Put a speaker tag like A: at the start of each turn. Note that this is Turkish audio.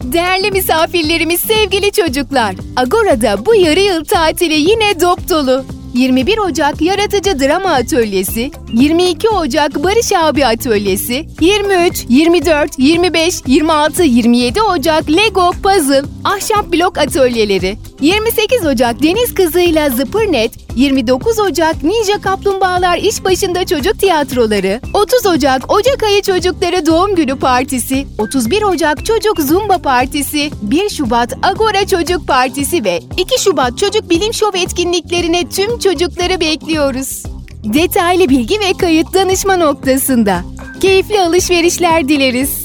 A: Değerli misafirlerimiz, sevgili çocuklar, Agora'da bu yarı yıl tatili yine dop dolu. 21 Ocak Yaratıcı Drama Atölyesi, 22 Ocak Barış Abi Atölyesi, 23, 24, 25, 26, 27 Ocak Lego Puzzle, Ahşap Blok Atölyeleri, 28 Ocak Deniz Kızı'yla Zıpırnet, 29 Ocak Ninja Kaplumbağalar İş Başında Çocuk Tiyatroları, 30 Ocak Ocak Ayı Çocukları Doğum Günü Partisi, 31 Ocak Çocuk Zumba Partisi, 1 Şubat Agora Çocuk Partisi ve 2 Şubat Çocuk Bilim Şov etkinliklerine tüm çocukları bekliyoruz. Detaylı bilgi ve kayıt danışma noktasında. Keyifli alışverişler dileriz.